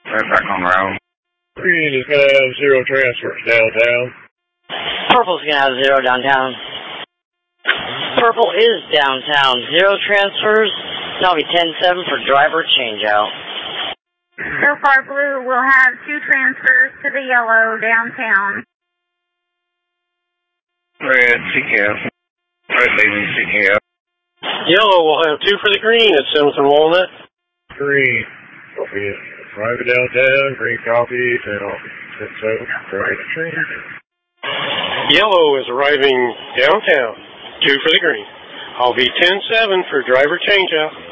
Right back on the road. Green is going to have 0 transfers downtown. Purple's going to have 0 downtown. Purple is downtown. 0 transfers. That'll be 10-7 for driver changeout. So far, blue will have 2 transfers to the yellow downtown. Red, CKF. Red leaving CKF. Yellow will have 2 for the green at 7th and Walnut. Green will be private downtown. Green copy, 10 off. 10-7, private change. Yellow is arriving downtown. 2 for the green. I'll be 10-7 for driver changeout.